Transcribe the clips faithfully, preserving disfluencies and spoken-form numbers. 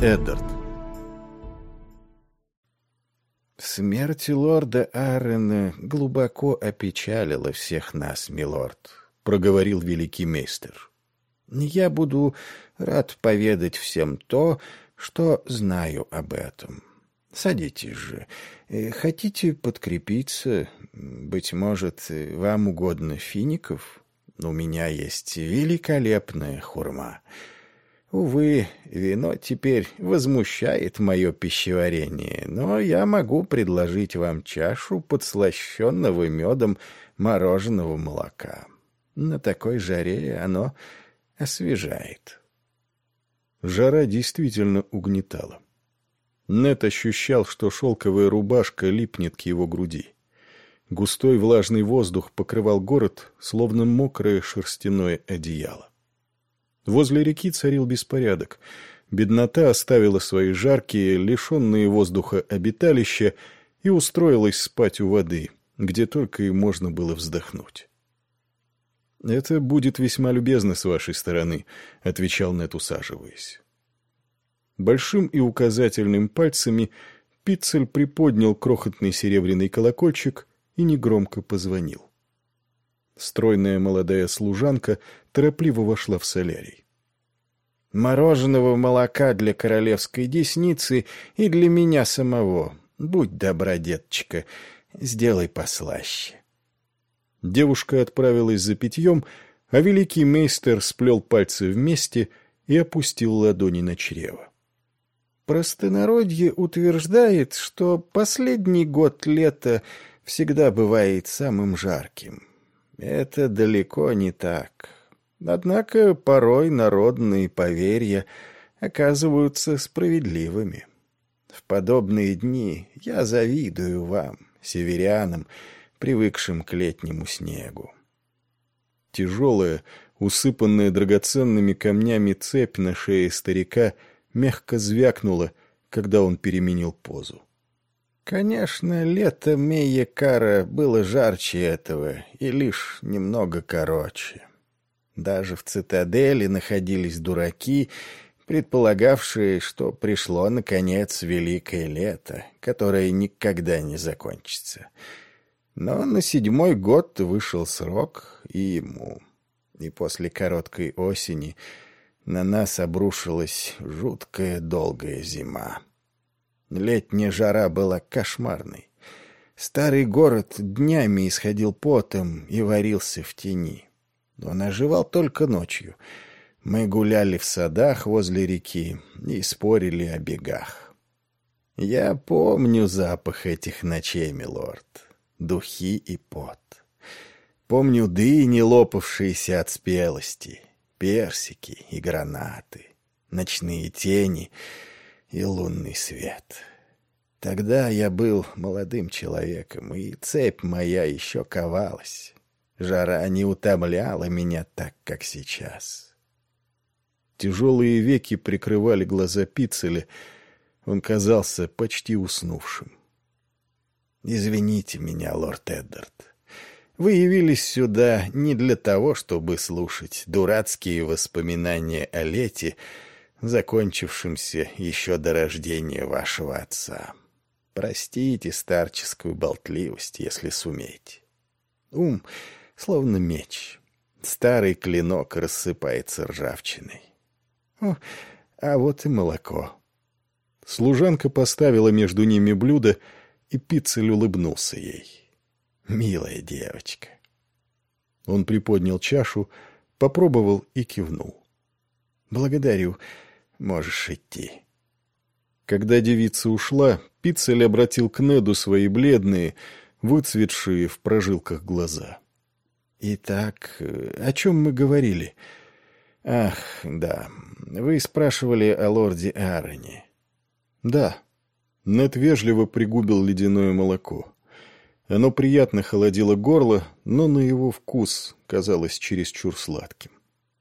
Эддард. Смерть лорда Аррена глубоко опечалила всех нас, милорд, проговорил великий мейстер. Я буду рад поведать всем то, что знаю об этом. Садитесь же. Хотите подкрепиться? Быть может, вам угодно фиников? У меня есть великолепная хурма. Увы, вино теперь возмущает мое пищеварение, но я могу предложить вам чашу подслащенного медом мороженого молока. На такой жаре оно освежает. Жара действительно угнетала. Нед ощущал, что шелковая рубашка липнет к его груди. Густой влажный воздух покрывал город, словно мокрое шерстяное одеяло. Возле реки царил беспорядок. Беднота оставила свои жаркие, лишенные воздуха обиталища и устроилась спать у воды, где только и можно было вздохнуть. «Это будет весьма любезно с вашей стороны», — отвечал Нед, усаживаясь. Большим и указательным пальцами Пиццель приподнял крохотный серебряный колокольчик и негромко позвонил. Стройная молодая служанка торопливо вошла в солярий. «Мороженого молока для королевской десницы и для меня самого. Будь добра, деточка, сделай послаще». Девушка отправилась за питьем, а великий мейстер сплел пальцы вместе и опустил ладони на чрево. Простонародье утверждает, что последний год лета всегда бывает самым жарким. Это далеко не так. Однако порой народные поверья оказываются справедливыми. В подобные дни я завидую вам, северянам, привыкшим к летнему снегу. Тяжелая, усыпанная драгоценными камнями цепь на шее старика мягко звякнула, когда он переменил позу. Конечно, лето Мейекара было жарче этого и лишь немного короче. Даже в цитадели находились дураки, предполагавшие, что пришло, наконец, великое лето, которое никогда не закончится. Но на седьмой год вышел срок и ему. И после короткой осени на нас обрушилась жуткая долгая зима. Летняя жара была кошмарной. Старый город днями исходил потом и варился в тени. Он оживал только ночью. Мы гуляли в садах возле реки и спорили о бегах. Я помню запах этих ночей, милорд. Духи и пот. Помню дыни, лопавшиеся от спелости, персики и гранаты, ночные тени и лунный свет. Тогда я был молодым человеком, и цепь моя еще ковалась. Жара не утомляла меня так, как сейчас. Тяжелые веки прикрывали глаза Пиццеля. Он казался почти уснувшим. «Извините меня, лорд Эддард. Вы явились сюда не для того, чтобы слушать дурацкие воспоминания о лете, закончившемся еще до рождения вашего отца. Простите старческую болтливость, если сумеете. Ум словно меч. Старый клинок рассыпается ржавчиной. О, а вот и молоко». Служанка поставила между ними блюдо, и Пиццель улыбнулся ей. «Милая девочка». Он приподнял чашу, попробовал и кивнул. «Благодарю. Можешь идти». Когда девица ушла, Пиццель обратил к Неду свои бледные, выцветшие в прожилках глаза. «Итак, о чем мы говорили? Ах, да, вы спрашивали о лорде Аррене». «Да». Нед вежливо пригубил ледяное молоко. Оно приятно холодило горло, но на его вкус казалось чересчур сладким.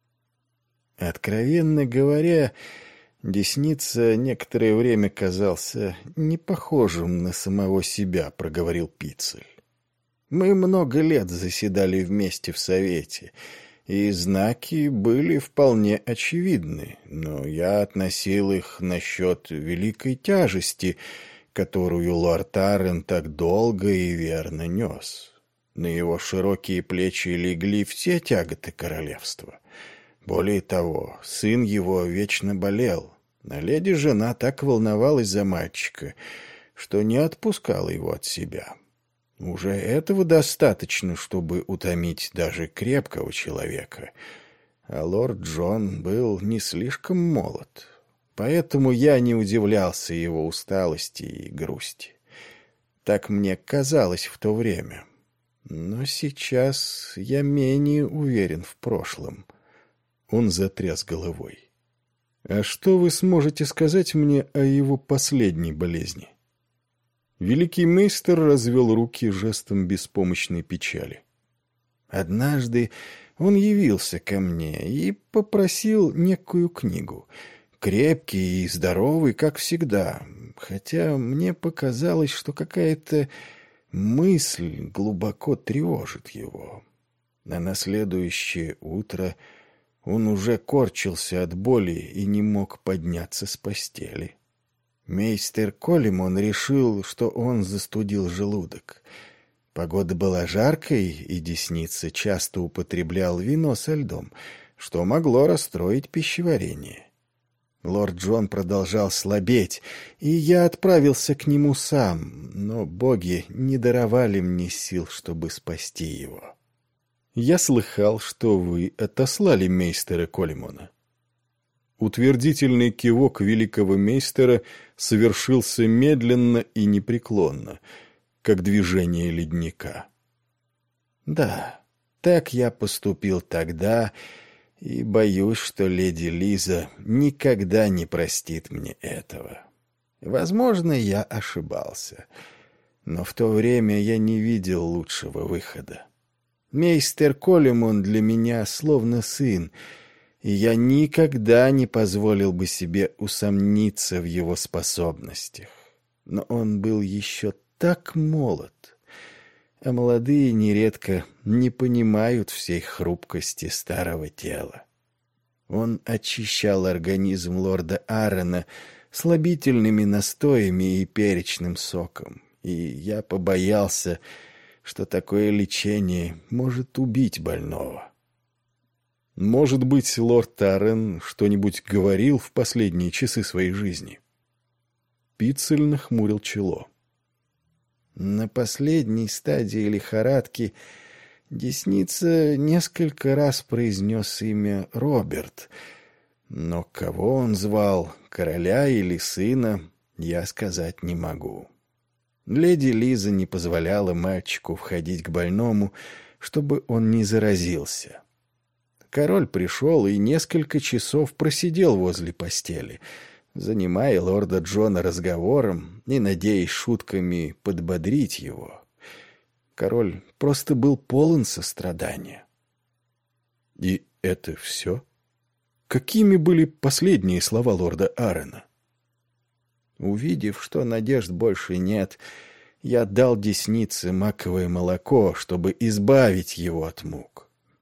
Откровенно говоря, десница некоторое время казался не похожим на самого себя, проговорил Пиццель. Мы много лет заседали вместе в совете, и знаки были вполне очевидны, но я относил их насчет великой тяжести, которую лорд Аррен так долго и верно нес. На его широкие плечи легли все тяготы королевства. Более того, сын его вечно болел, а леди-жена так волновалась за мальчика, что не отпускала его от себя. Уже этого достаточно, чтобы утомить даже крепкого человека. А лорд Джон был не слишком молод, поэтому я не удивлялся его усталости и грусти. Так мне казалось в то время. Но сейчас я менее уверен в прошлом. Он затряс головой. «А что вы сможете сказать мне о его последней болезни?» Великий мейстер развел руки жестом беспомощной печали. «Однажды он явился ко мне и попросил некую книгу. Крепкий и здоровый, как всегда, хотя мне показалось, что какая-то мысль глубоко тревожит его. А на следующее утро он уже корчился от боли и не мог подняться с постели. Мейстер Колимон решил, что он застудил желудок. Погода была жаркой, и десница часто употреблял вино со льдом, что могло расстроить пищеварение. Лорд Джон продолжал слабеть, и я отправился к нему сам, но боги не даровали мне сил, чтобы спасти его. Я слыхал, что вы отослали мейстера Колимона. Утвердительный кивок великого мейстера совершился медленно и непреклонно, как движение ледника. Да, так я поступил тогда, и боюсь, что леди Лиза никогда не простит мне этого. Возможно, я ошибался, но в то время я не видел лучшего выхода. Мейстер Колимон для меня словно сын, и я никогда не позволил бы себе усомниться в его способностях. Но он был еще так молод, а молодые нередко не понимают всей хрупкости старого тела. Он очищал организм лорда Аррена слабительными настоями и перечным соком, и я побоялся, что такое лечение может убить больного. Может быть, лорд Аррен что-нибудь говорил в последние часы своей жизни? Пиццель нахмурил чело. На последней стадии лихорадки десница несколько раз произнес имя Роберт, но кого он звал, короля или сына, я сказать не могу. Леди Лиза не позволяла мальчику входить к больному, чтобы он не заразился. Король пришел и несколько часов просидел возле постели, занимая лорда Джона разговором и надеясь шутками подбодрить его. Король просто был полон сострадания. И это все? Какими были последние слова лорда Аррена? Увидев, что надежд больше нет, я дал деснице маковое молоко, чтобы избавить его от мук.